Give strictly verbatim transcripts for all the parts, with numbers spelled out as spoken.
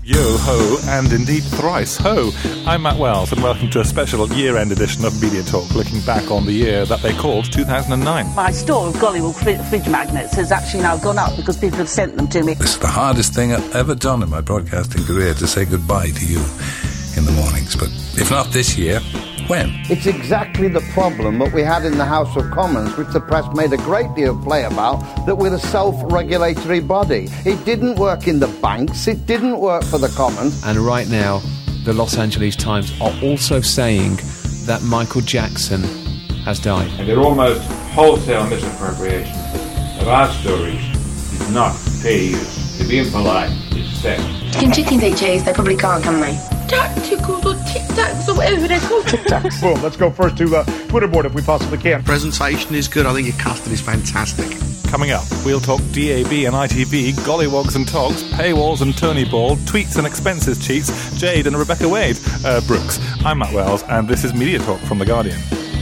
Yo ho, and indeed thrice ho. I'm Matt Wells, and welcome to a special year-end edition of Media Talk, looking back on the year that they called two thousand nine. My store of Gollywog fridge magnets has actually now gone up because people have sent them to me. It's the hardest thing I've ever done in my broadcasting career, to say goodbye to you in the mornings. But if not this year, when? It's exactly the problem that we had in the House of Commons, which the press made a great deal of play about, that we're a self-regulatory body. It didn't work in the banks, it didn't work for the Commons. And right now, the Los Angeles Times are also saying that Michael Jackson has died. And their almost wholesale misappropriation of our stories did not pay you. To be impolite is sex. Can chicken eat cheese? They probably can't, can they? Tacticals or tic-tacs or whatever they're called. Tic-tacs. Boom, let's go first to uh, Twitter board if we possibly can. Presentation is good. I think your custard is fantastic. Coming up, we'll talk D A B and I T V, gollywogs and togs, paywalls and tourney ball, tweets and expenses cheats, Jade and Rebecca Wade. Uh, Brooks. I'm Matt Wells, and this is Media Talk from The Guardian.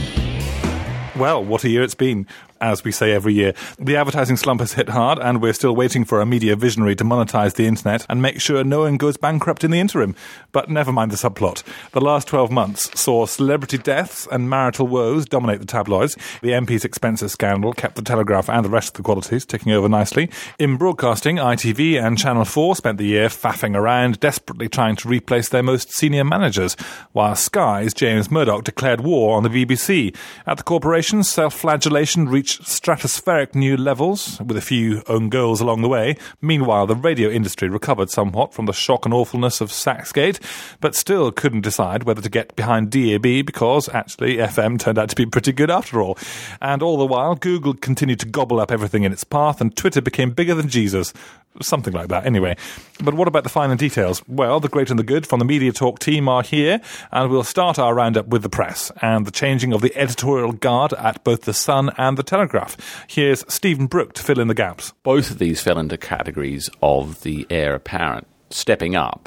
Well, what a year it's been, as we say every year. The advertising slump has hit hard, and we're still waiting for a media visionary to monetize the internet and make sure no one goes bankrupt in the interim. But never mind the subplot. The last twelve months saw celebrity deaths and marital woes dominate the tabloids. The M P's expenses scandal kept the Telegraph and the rest of the qualities ticking over nicely. In broadcasting, I T V and Channel four spent the year faffing around, desperately trying to replace their most senior managers, while Sky's James Murdoch declared war on the B B C. At the corporation, self-flagellation reached stratospheric new levels, with a few own goals along the way. Meanwhile, the radio industry recovered somewhat from the shock and awfulness of Saxgate, but still couldn't decide whether to get behind D A B because, actually, F M turned out to be pretty good after all. And all the while, Google continued to gobble up everything in its path, and Twitter became bigger than Jesus. Something like that, anyway. But what about the finer details? Well, the great and the good from the Media Talk team are here, and we'll start our roundup with the press and the changing of the editorial guard at both The Sun and The Telegraph. Here's Stephen Brooke to fill in the gaps. Both of these fell into categories of the heir apparent stepping up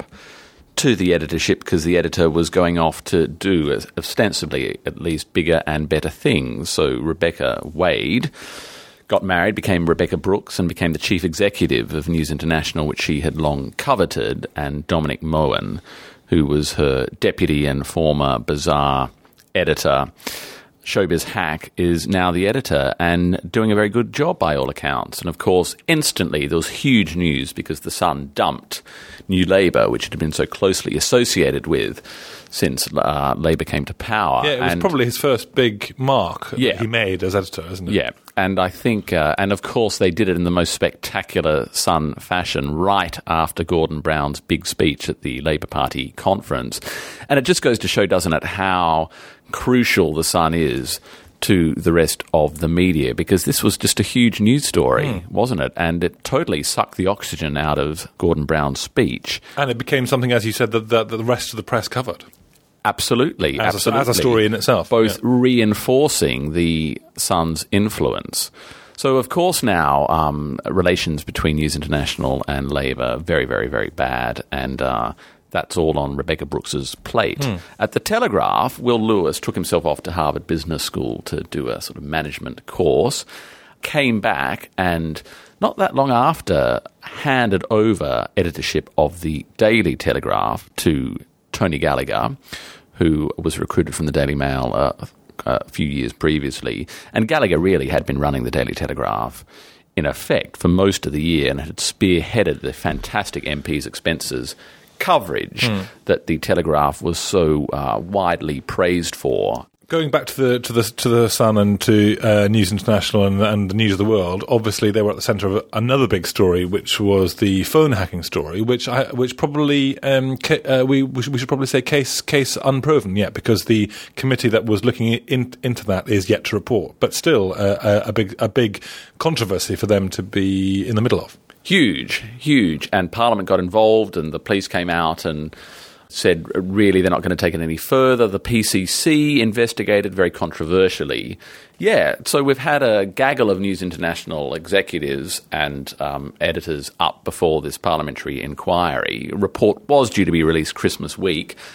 to the editorship because the editor was going off to do, ostensibly, at least bigger and better things. So Rebecca Wade got married, became Rebecca Brooks, and became the chief executive of News International, which she had long coveted, and Dominic Moen, who was her deputy and former Bazaar editor. Showbiz hack is now the editor and doing a very good job by all accounts. And of course, instantly there was huge news because The Sun dumped New Labour, which it had been so closely associated with since uh, Labour came to power. Yeah, it was and probably his first big mark yeah. that he made as editor, isn't it? Yeah, and I think, uh, and of course they did it in the most spectacular Sun fashion right after Gordon Brown's big speech at the Labour Party conference. And it just goes to show, doesn't it, how crucial The Sun is to the rest of the media, because this was just a huge news story, mm. wasn't it? And it totally sucked the oxygen out of Gordon Brown's speech. And it became something, as you said, that, that, that the rest of the press covered. Absolutely, as absolutely. A, as a story in itself. Both yeah. reinforcing the Sun's influence. So, of course, now um, relations between News International and Labour are very, very, very bad, and uh, that's all on Rebecca Brooks's plate. Hmm. At the Telegraph, Will Lewis took himself off to Harvard Business School to do a sort of management course, came back and not that long after handed over editorship of the Daily Telegraph to Tony Gallagher, who was recruited from the Daily Mail uh, a few years previously. And Gallagher really had been running the Daily Telegraph in effect for most of the year and had spearheaded the fantastic M P's expenses coverage mm. that the Telegraph was so uh, widely praised for. Going back to the to the to the Sun and to uh, News International and, and the News of the World, obviously they were at the centre of another big story, which was the phone hacking story, which I, which probably um, ca- uh, we we should, we should probably say case case unproven yet, because the committee that was looking in, into that is yet to report. But still, uh, a, a big a big controversy for them to be in the middle of. Huge, huge, and Parliament got involved, and the police came out and said really they're not going to take it any further. The P C C investigated very controversially. Yeah, so we've had a gaggle of News International executives and um, editors up before this parliamentary inquiry. A report was due to be released Christmas week.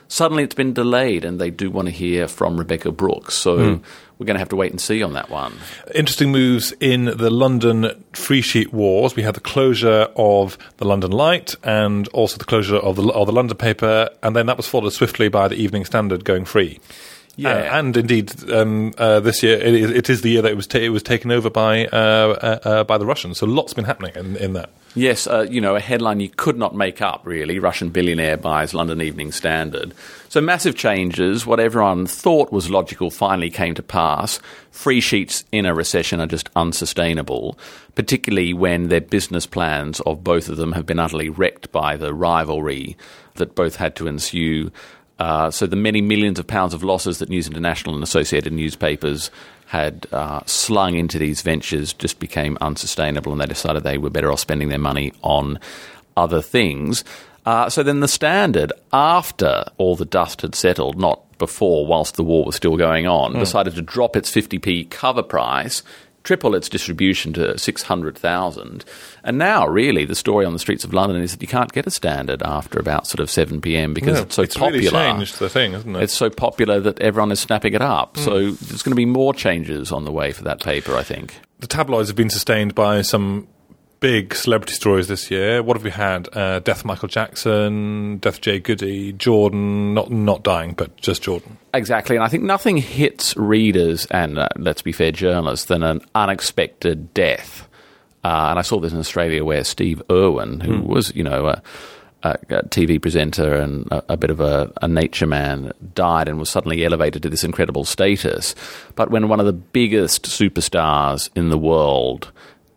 suddenly it's been delayed, and they do want to hear from Rebekah Brooks. So mm. we're going to have to wait and see on that one. Interesting moves in the London free sheet wars. We had the closure of the London Light and also the closure of the, of the London paper, and then that was followed swiftly by the Evening Standard going free. Yeah, uh, and indeed, um, uh, this year it is, it is the year that it was ta- it was taken over by uh, uh, uh, by the Russians. So lots been happening in, in that. Yes, uh, you know, a headline you could not make up, really. Russian billionaire buys London Evening Standard. So massive changes. What everyone thought was logical finally came to pass. Free sheets in a recession are just unsustainable, particularly when their business plans of both of them have been utterly wrecked by the rivalry that both had to ensue. Uh, so the many millions of pounds of losses that News International and associated newspapers had uh, slung into these ventures just became unsustainable, and they decided they were better off spending their money on other things. Uh, so then the Standard, after all the dust had settled, not before, whilst the war was still going on, mm. decided to drop its fifty p cover price, triple its distribution to six hundred thousand. And now, really, the story on the streets of London is that you can't get a Standard after about sort of seven p.m. because yeah, it's so it's popular. It's really changed the thing, isn't it? It's so popular that everyone is snapping it up. Mm. So there's going to be more changes on the way for that paper, I think. The tabloids have been sustained by some big celebrity stories this year. What have we had? Uh, death Michael Jackson, death Jay Goody, Jordan, not not dying, but just Jordan. Exactly, and I think nothing hits readers and, uh, let's be fair, journalists, than an unexpected death. Uh, and I saw this in Australia where Steve Irwin, who mm. was, you know, a, a, a T V presenter and a, a bit of a, a nature man, died and was suddenly elevated to this incredible status. But when one of the biggest superstars in the world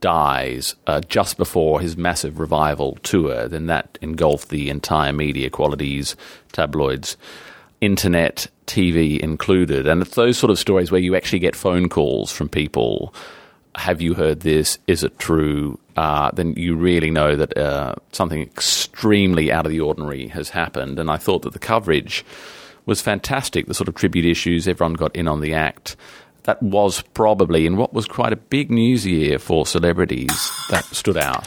dies uh, just before his massive revival tour, then that engulfed the entire media, qualities, tabloids, internet, T V included. And it's those sort of stories where you actually get phone calls from people. Have you heard this? Is it true? Uh, then you really know that uh, something extremely out of the ordinary has happened. And I thought that the coverage was fantastic, the sort of tribute issues, everyone got in on the act. That was probably, in what was quite a big news year for celebrities, that stood out.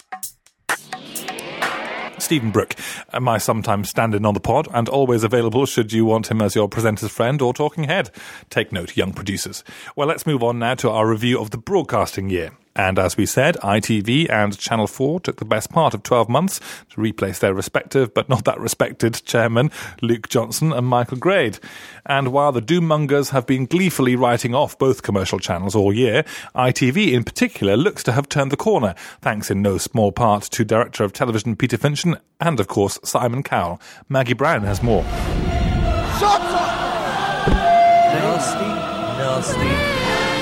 Stephen Brooke, my sometimes stand-in on the pod, and always available should you want him as your presenter's friend or talking head. Take note, young producers. Well, let's move on now to our review of the broadcasting year. And as we said, I T V and Channel four took the best part of twelve months to replace their respective, but not that respected, chairmen, Luke Johnson and Michael Grade. And while the doommongers have been gleefully writing off both commercial channels all year, I T V in particular looks to have turned the corner, thanks in no small part to Director of Television Peter Fincham and, of course, Simon Cowell. Maggie Brown has more. Shut up! Nasty, nasty.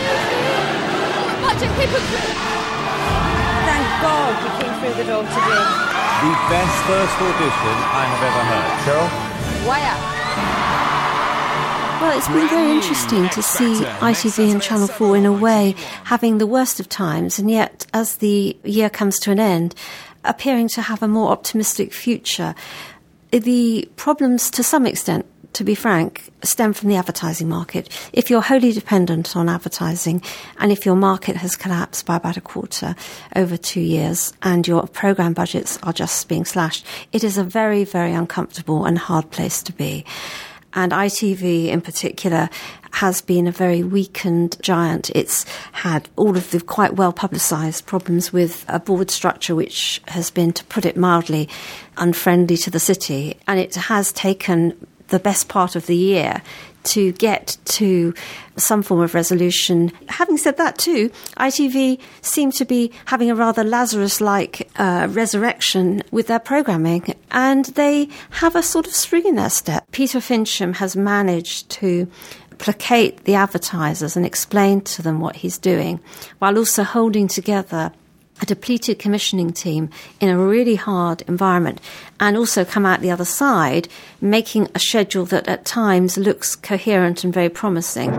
Thank God you came through the door today. The best first audition I have ever heard. Cheryl? Wire. Well, it's been very interesting to see I T V and Channel four in a way having the worst of times, and yet as the year comes to an end, appearing to have a more optimistic future. The problems, to some extent, to be frank, stem from the advertising market. If you're wholly dependent on advertising, and if your market has collapsed by about a quarter over two years, and your programme budgets are just being slashed, it is a very, very uncomfortable and hard place to be. And I T V in particular has been a very weakened giant. It's had all of the quite well publicised problems with a board structure which has been, to put it mildly, unfriendly to the city. And it has taken the best part of the year to get to some form of resolution. Having said that too, I T V seem to be having a rather Lazarus-like uh, resurrection with their programming, and they have a sort of spring in their step. Peter Fincham has managed to placate the advertisers and explain to them what he's doing, while also holding together a depleted commissioning team in a really hard environment, and also come out the other side making a schedule that at times looks coherent and very promising.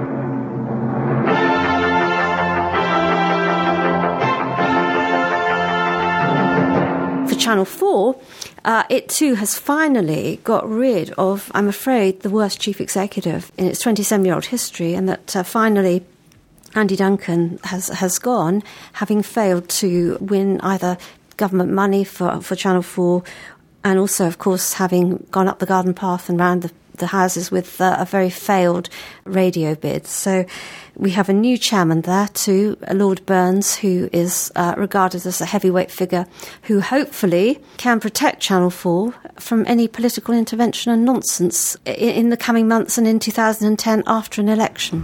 For Channel four, uh, it too has finally got rid of, I'm afraid, the worst chief executive in its twenty-seven-year-old history, and that uh, finally Andy Duncan has, has gone, having failed to win either government money for, for Channel four and also, of course, having gone up the garden path and round the, the houses with uh, a very failed radio bid. So we have a new chairman there too, Lord Burns, who is uh, regarded as a heavyweight figure who hopefully can protect Channel four from any political intervention and nonsense in, in the coming months and in two thousand ten after an election.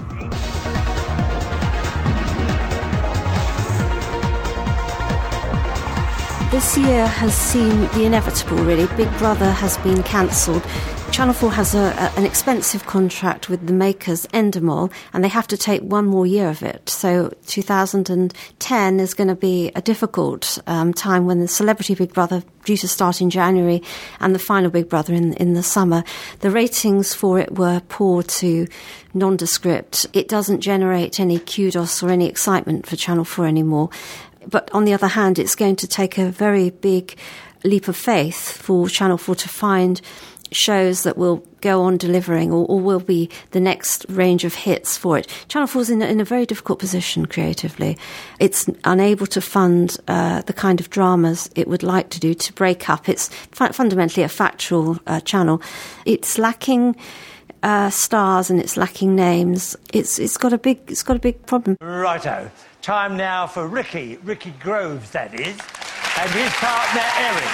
This year has seen the inevitable, really. Big Brother has been cancelled. Channel four has a, a, an expensive contract with the makers Endemol, and they have to take one more year of it. So two thousand ten is going to be a difficult um, time when the Celebrity Big Brother due to start in January and the final Big Brother in, in the summer. The ratings for it were poor to nondescript. It doesn't generate any kudos or any excitement for Channel four anymore. But on the other hand, it's going to take a very big leap of faith for Channel four to find shows that will go on delivering or, or will be the next range of hits for it. Channel four is in, in a very difficult position creatively. It's unable to fund uh, the kind of dramas it would like to do to break up. It's fu- fundamentally a factual uh, channel. It's lacking uh, stars and it's lacking names. It's it's got a big it's got a big problem. Righto. Time now for Ricky, Ricky Groves, that is, and his partner Erin.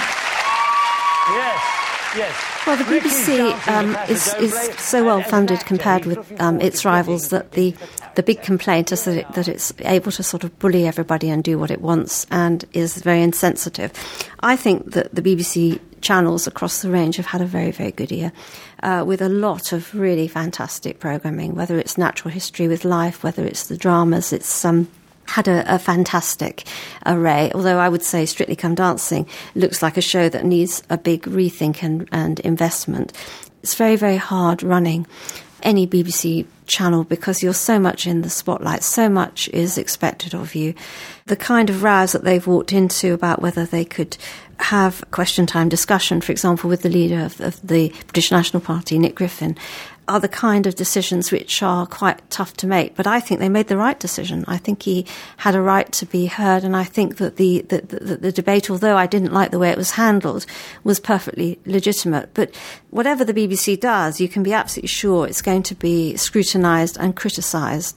Yes. Yes. Well, the B B C um, is, is so well funded compared with um, its rivals that the the big complaint is that, it, that it's able to sort of bully everybody and do what it wants and is very insensitive. I think that the B B C channels across the range have had a very, very good year uh, with a lot of really fantastic programming, whether it's natural history with Life, whether it's the dramas, it's... Um, had a, a fantastic array, although I would say Strictly Come Dancing looks like a show that needs a big rethink and, and investment. It's very, very hard running any B B C channel because you're so much in the spotlight, so much is expected of you. The kind of rows that they've walked into about whether they could have question time discussion, for example, with the leader of, of the British National Party, Nick Griffin, are the kind of decisions which are quite tough to make. But I think they made the right decision. I think he had a right to be heard, and I think that the, the, the, the debate, although I didn't like the way it was handled, was perfectly legitimate. But whatever the B B C does, you can be absolutely sure it's going to be scrutinised and criticised.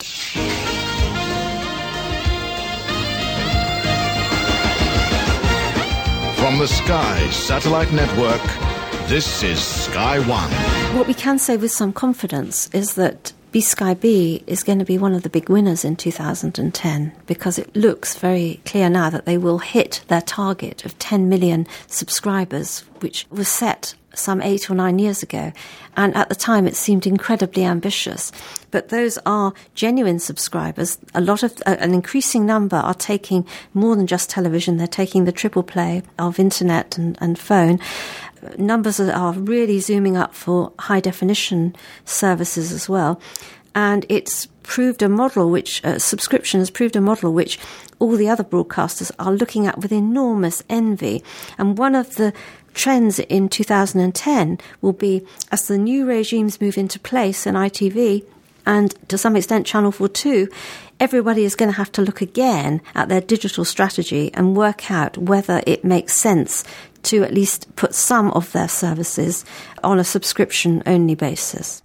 From the Sky Satellite Network, this is Sky One. What we can say with some confidence is that B Sky B is going to be one of the big winners in two thousand ten because it looks very clear now that they will hit their target of ten million subscribers, which was set some eight or nine years ago. And at the time, it seemed incredibly ambitious. But those are genuine subscribers. A lot of, uh, an increasing number are taking more than just television. They're taking the triple play of internet and, and phone. Numbers are really zooming up for high definition services as well. And it's proved a model which, uh, subscription has proved a model which all the other broadcasters are looking at with enormous envy. And one of the trends in two thousand ten will be, as the new regimes move into place in I T V and to some extent Channel four too, everybody is going to have to look again at their digital strategy and work out whether it makes sense to at least put some of their services on a subscription-only basis.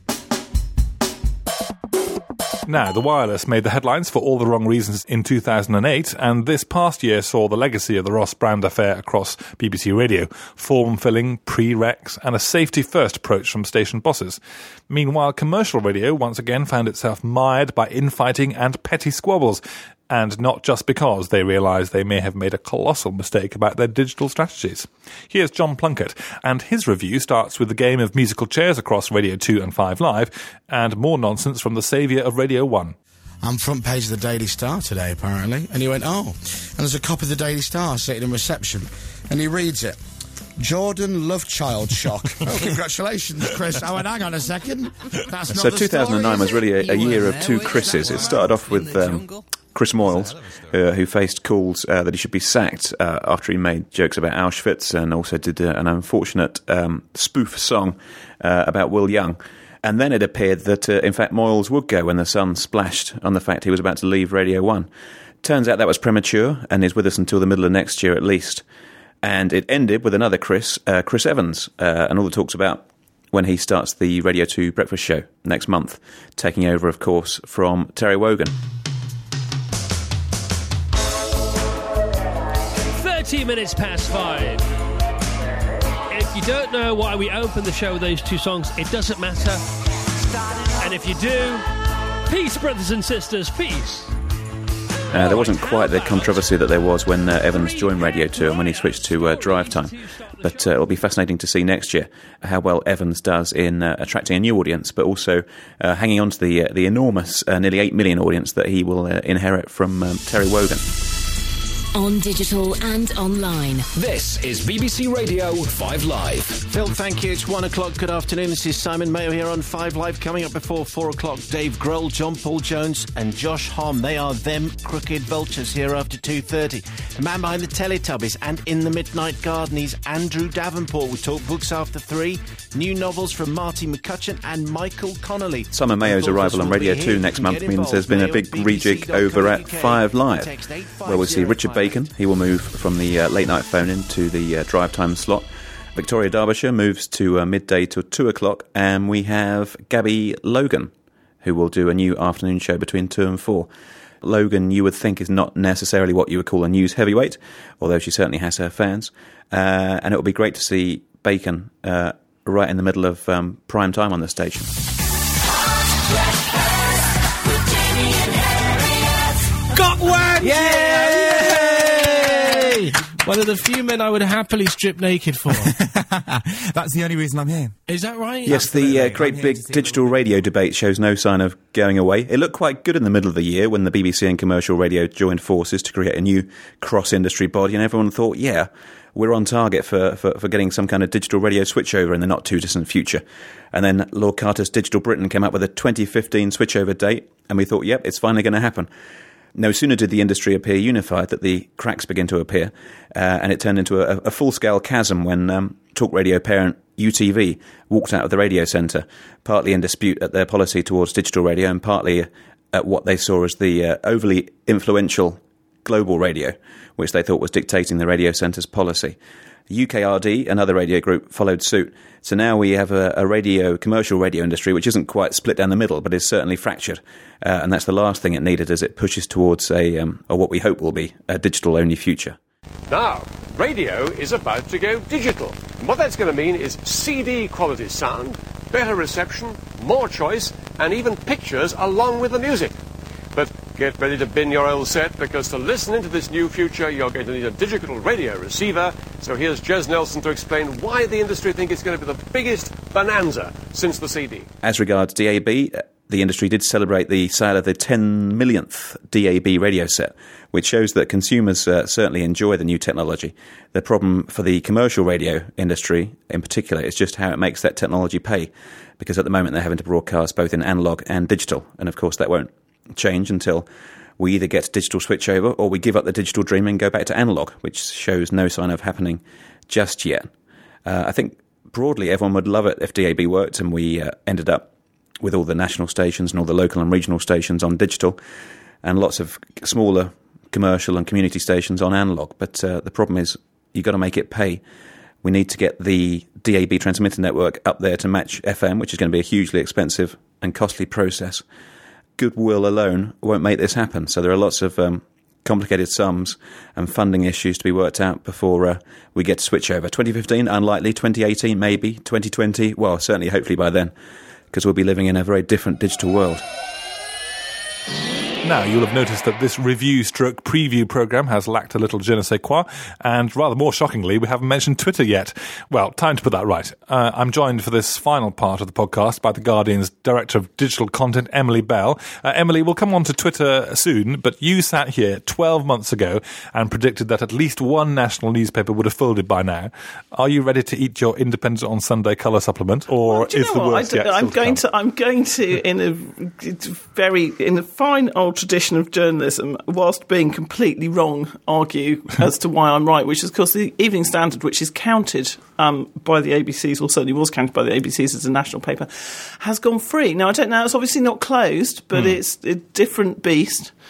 Now, the wireless made the headlines for all the wrong reasons in two thousand eight, and this past year saw the legacy of the Ross Brand affair across B B C Radio, form-filling, pre-recs, and a safety-first approach from station bosses. Meanwhile, commercial radio once again found itself mired by infighting and petty squabbles, and not just because they realised they may have made a colossal mistake about their digital strategies. Here's John Plunkett, and his review starts with the game of musical chairs across Radio two and five Live, and more nonsense from the saviour of Radio one. I'm front page of the Daily Star today, apparently. And he went, oh, and there's a copy of the Daily Star sitting in reception, and he reads it. Jordan love child shock. Oh, congratulations, Chris. Oh, and hang on a second. That's so not two thousand nine story, was really a, a year of two Chris's. It started off with um, Chris Moyles, uh, who faced calls uh, that he should be sacked uh, after he made jokes about Auschwitz and also did uh, an unfortunate um, spoof song uh, about Will Young. And then it appeared that, uh, in fact, Moyles would go when the sun splashed on the fact he was about to leave Radio one. Turns out that was premature and is with us until the middle of next year at least. And it ended with another Chris, uh, Chris Evans, uh, and all the talks about when he starts the Radio two Breakfast Show next month, taking over, of course, from Terry Wogan. thirty minutes past five. If you don't know why we opened the show with those two songs, it doesn't matter. And if you do, peace, brothers and sisters, peace. Uh, there wasn't quite the controversy that there was when uh, Evans joined Radio two and when he switched to uh, Drive Time. But uh, it'll be fascinating to see next year how well Evans does in uh, attracting a new audience, but also uh, hanging on to the, uh, the enormous uh, nearly eight million audience that he will uh, inherit from um, Terry Wogan. On digital and online. This is B B C Radio five Live. Phil, thank you. It's one o'clock. Good afternoon. This is Simon Mayo here on five Live. Coming up before four o'clock, Dave Grohl, John Paul Jones and Josh Homme. They are them crooked vultures here after two thirty. The man behind the Teletubbies and In the Midnight Garden, he's Andrew Davenport. We talk books after three, new novels from Marty McCutcheon and Michael Connolly. Simon Mayo's arrival on Radio two next month means there's been a big rejig over at five Live, where we'll see Richard Bacon. He will move from the uh, late night phone in to the uh, drive time slot. Victoria Derbyshire moves to uh, midday till two o'clock, and we have Gabby Logan, who will do a new afternoon show between two and four. Logan, you would think, is not necessarily what you would call a news heavyweight, although she certainly has her fans. Uh, and it will be great to see Bacon uh, right in the middle of um, prime time on the station. Got one! Yay! One of the few men I would happily strip naked for. That's the only reason I'm here. Is that right? Yes, Absolutely. the uh, great big digital radio debate shows no sign of going away. It looked quite good in the middle of the year when the B B C and commercial radio joined forces to create a new cross-industry body, and everyone thought, yeah, we're on target for, for, for getting some kind of digital radio switchover in the not-too-distant future. And then Lord Carter's Digital Britain came up with a twenty fifteen switchover date, and we thought, yep, it's finally going to happen. No sooner did the industry appear unified that the cracks began to appear, uh, and it turned into a, a full-scale chasm when um, talk radio parent U T V walked out of the radio centre, partly in dispute at their policy towards digital radio and partly at what they saw as the uh, overly influential global radio, which they thought was dictating the radio centre's policy. U K R D, another radio group, followed suit. So now we have a, a radio, commercial radio industry which isn't quite split down the middle, but is certainly fractured. Uh, and that's the last thing it needed as it pushes towards a, um, or what we hope will be, a digital-only future. Now, radio is about to go digital. And what that's going to mean is C D quality sound, better reception, more choice, and even pictures along with the music. But get ready to bin your old set, because to listen into this new future, you're going to need a digital radio receiver. So here's Jez Nelson to explain why the industry think it's going to be the biggest bonanza since the C D. As regards D A B, the industry did celebrate the sale of the ten millionth D A B radio set, which shows that consumers uh, certainly enjoy the new technology. The problem for the commercial radio industry in particular is just how it makes that technology pay, because at the moment they're having to broadcast both in analogue and digital, and of course that won't change until we either get digital switchover or we give up the digital dream and go back to analogue, which shows no sign of happening just yet. Uh, I think broadly everyone would love it if D A B worked and we uh, ended up with all the national stations and all the local and regional stations on digital and lots of smaller commercial and community stations on analogue. But uh, the problem is you've got to make it pay. We need to get the D A B transmitter network up there to match F M, which is going to be a hugely expensive and costly process. Goodwill alone won't make this happen. So there are lots of um, complicated sums and funding issues to be worked out before uh, we get to switch over. twenty fifteen, unlikely. twenty eighteen, maybe. twenty twenty, well, certainly, hopefully by then, because we'll be living in a very different digital world. Now, you'll have noticed that this review stroke preview programme has lacked a little je ne sais quoi, and rather more shockingly, we haven't mentioned Twitter yet. Well, time to put that right. Uh, I'm joined for this final part of the podcast by The Guardian's Director of Digital Content, Emily Bell. Uh, Emily, we'll come on to Twitter soon, but you sat here twelve months ago and predicted that at least one national newspaper would have folded by now. Are you ready to eat your Independent on Sunday colour supplement, or well, is the worst yet I'm still going to, to I'm going to, in a very, in a fine old tradition of journalism, whilst being completely wrong, argue as to why I'm right, which is, of course, the Evening Standard, which is counted um, by the A B Cs, or certainly was counted by the A B Cs as a national paper, has gone free. Now, I don't know, it's obviously not closed, but mm. it's a different beast.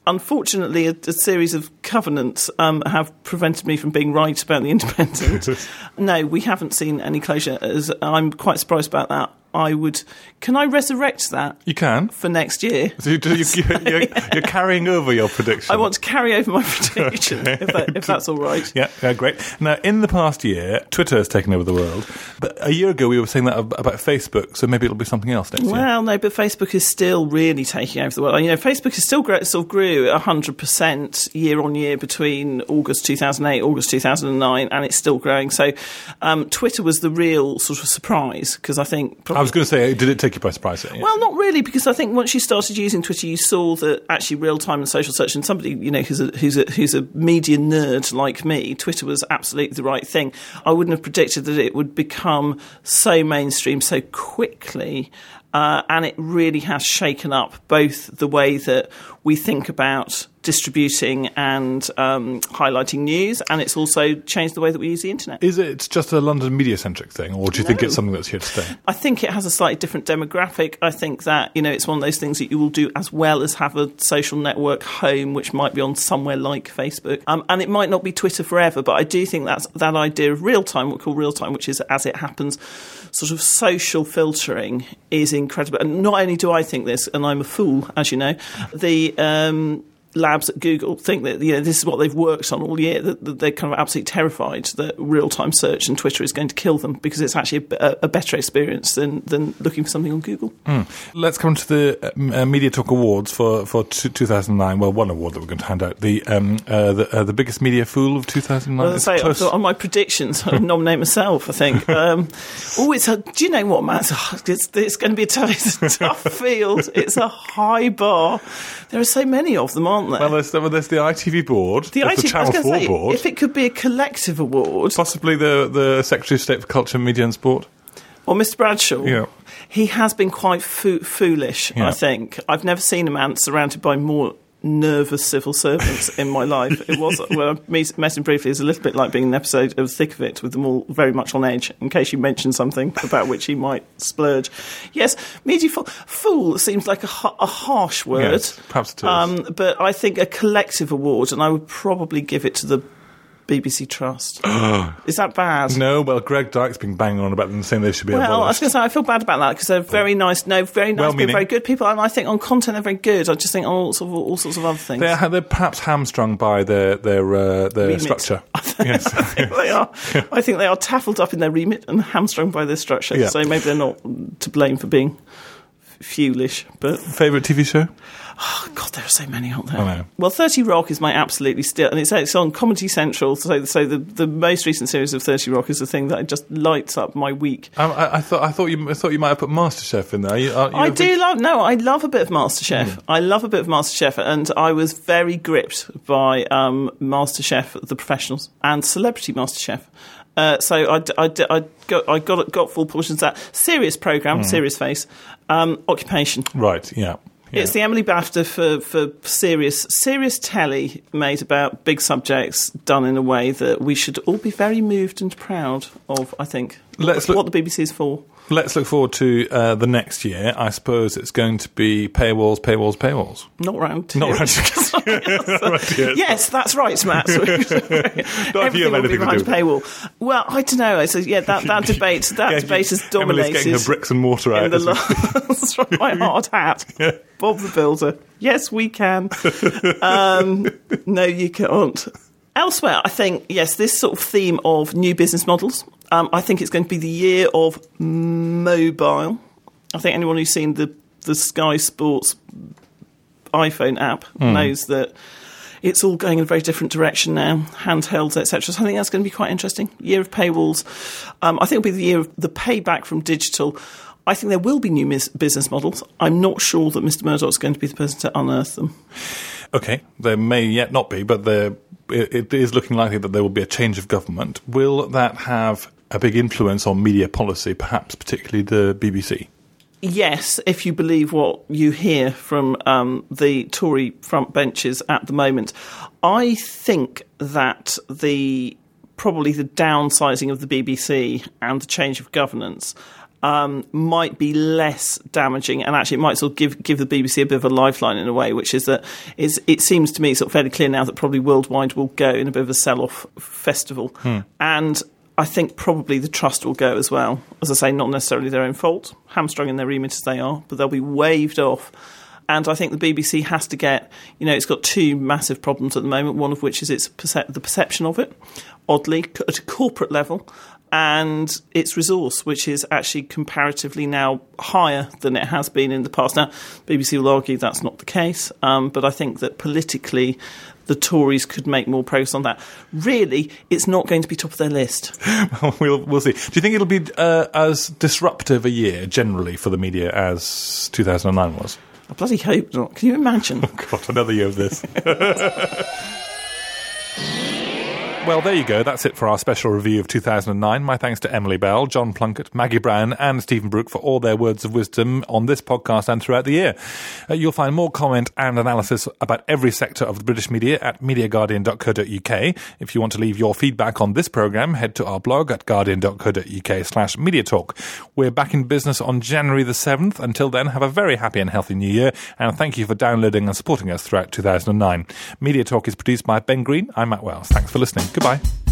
unfortunately, a, a series of covenants um, have prevented me from being right about the Independent. No, we haven't seen any closure. As I'm quite surprised about that. I would. Can I resurrect that? You can for next year. So you, you, you're, you're, you're carrying over your prediction. I want to carry over my prediction, okay. if, that, if that's all right. Yeah, yeah, great. Now, in the past year, Twitter has taken over the world. But a year ago, we were saying that about Facebook. So maybe it'll be something else next well, year. Well, no, but Facebook is still really taking over the world. You know, Facebook is still great, sort of grew one hundred percent year on year between August two thousand eight, August two thousand nine, and it's still growing. So, um, Twitter was the real sort of surprise because I think. Probably, I was going to say, did it take you by surprise? Yeah. Well, not really, because I think once you started using Twitter, you saw that actually real time and social search, and somebody you know who's a who's a who's a media nerd like me, Twitter was absolutely the right thing. I wouldn't have predicted that it would become so mainstream so quickly. Uh, and it really has shaken up both the way that we think about distributing and um, highlighting news, and it's also changed the way that we use the internet. Is it just a London media-centric thing, or do you no. think it's something that's here to stay? I think it has a slightly different demographic. I think that, you know, it's one of those things that you will do as well as have a social network home, which might be on somewhere like Facebook. Um, and it might not be Twitter forever, but I do think that's that idea of real-time, what we call real-time, which is as it happens, sort of social filtering is incredible. And not only do I think this, and I'm a fool, as you know, the um, labs at Google think that, you know, this is what they've worked on all year, that, that they're kind of absolutely terrified that real-time search and Twitter is going to kill them because it's actually a, a better experience than, than looking for something on Google. Mm. Let's come to the uh, Media Talk Awards for, for t- two thousand nine. Well, one award that we're going to hand out. The um, uh, the, uh, the biggest media fool of two thousand nine. Well, I say, I've got on my predictions, I'll nominate myself, I think. Um, oh, it's a, do you know what, Matt? It's, it's going to be a tough, it's a tough field. It's a high bar. There are so many of them, aren't there? Well, there's, there's the I T V board, the, I T V, the Channel four say, board. If it could be a collective award. Possibly the, the Secretary of State for Culture, Media and Sport. Well, Mister Bradshaw, yeah. he has been quite fo- foolish, yeah. I think. I've never seen a man surrounded by more nervous civil servants in my life. It was, well, I met him briefly, it's a little bit like being an episode of Thick of It with them all very much on edge in case you mention something about which he might splurge. Yes, media fool, fool seems like a, a harsh word. Yes, perhaps it is. Um, but I think a collective award, and I would probably give it to the B B C Trust. Is that bad? No, well, Greg Dyke's been banging on about them saying they should be well, abolished. Well, I was going to say, I feel bad about that because they're very nice, no, very nice people, very good people, and I think on content they're very good. I just think on all sorts of, all sorts of other things. They're, they're perhaps hamstrung by their, their, uh, their remit. structure. Yes. I think they are. I think they are taffled up in their remit and hamstrung by their structure, yeah. So maybe they're not to blame for being foolish. But favourite T V show? Oh, God, there are so many, aren't there? I know. Well, thirty Rock is my absolutely still, and it's, it's on Comedy Central, so, so the, the most recent series of thirty Rock is the thing that just lights up my week. Um, I, I thought I thought you I thought you might have put MasterChef in there. Are you, are you I do big... love, no, I love a bit of MasterChef. Mm. I love a bit of MasterChef, and I was very gripped by um, MasterChef, The Professionals, and Celebrity MasterChef. Uh, so I, I, I got I got got full portions of that. Serious programme, mm. serious face, um, Occupation. Right, yeah. Yeah. It's the Emily BAFTA for, for serious serious telly made about big subjects done in a way that we should all be very moved and proud of, I think. Let's what, look, what the B B C is for. Let's look forward to uh, the next year. I suppose it's going to be paywalls, paywalls, paywalls. Not round two. Not round two. Yes, that's right, Matt. Everything will be behind a paywall. Well, I don't know. So, yeah, that, that debate that yeah, debate has dominated. Emily's getting her bricks and mortar out. The lo- that's right, my hard hat. Yeah. Bob the Builder. Yes, we can. Um, no, you can't. Elsewhere, I think, yes, this sort of theme of new business models, um, I think it's going to be the year of mobile. I think anyone who's seen the, the Sky Sports iPhone app mm. knows that it's all going in a very different direction now, handhelds, et cetera. So I think that's going to be quite interesting. Year of paywalls. Um, I think it'll be the year of the payback from digital. I think there will be new mis- business models. I'm not sure that Mister Murdoch's going to be the person to unearth them. OK, there may yet not be, but there, it, it is looking likely that there will be a change of government. Will that have a big influence on media policy, perhaps particularly the B B C? Yes, if you believe what you hear from um, the Tory front benches at the moment. I think that the probably the downsizing of the B B C and the change of governance um, might be less damaging, and actually it might sort of give give the B B C a bit of a lifeline in a way, which is that it's, it seems to me sort of fairly clear now that probably Worldwide will go in a bit of a sell-off festival. Hmm. And I think probably the Trust will go as well. As I say, not necessarily their own fault, hamstrung in their remit as they are, but they'll be waved off. And I think the B B C has to get, you know, it's got two massive problems at the moment, one of which is its perce- the perception of it, oddly, at a corporate level, and its resource, which is actually comparatively now higher than it has been in the past. Now, B B C will argue that's not the case, um, but I think that politically the Tories could make more progress on that. Really, it's not going to be top of their list. we'll, we'll see. Do you think it'll be uh, as disruptive a year generally for the media as two thousand nine was? I bloody hope not. Can you imagine? Oh, God, another year of this. Well, there you go. That's it for our special review of two thousand nine. My thanks to Emily Bell, John Plunkett, Maggie Brown and Stephen Brooke for all their words of wisdom on this podcast and throughout the year. Uh, you'll find more comment and analysis about every sector of the British media at media guardian dot co dot uk. If you want to leave your feedback on this programme, head to our blog at guardian dot co dot uk slash mediatalk. We're back in business on January the seventh. Until then, have a very happy and healthy new year, and thank you for downloading and supporting us throughout two thousand nine. Media Talk is produced by Ben Green. I'm Matt Wells. Thanks for listening. Goodbye.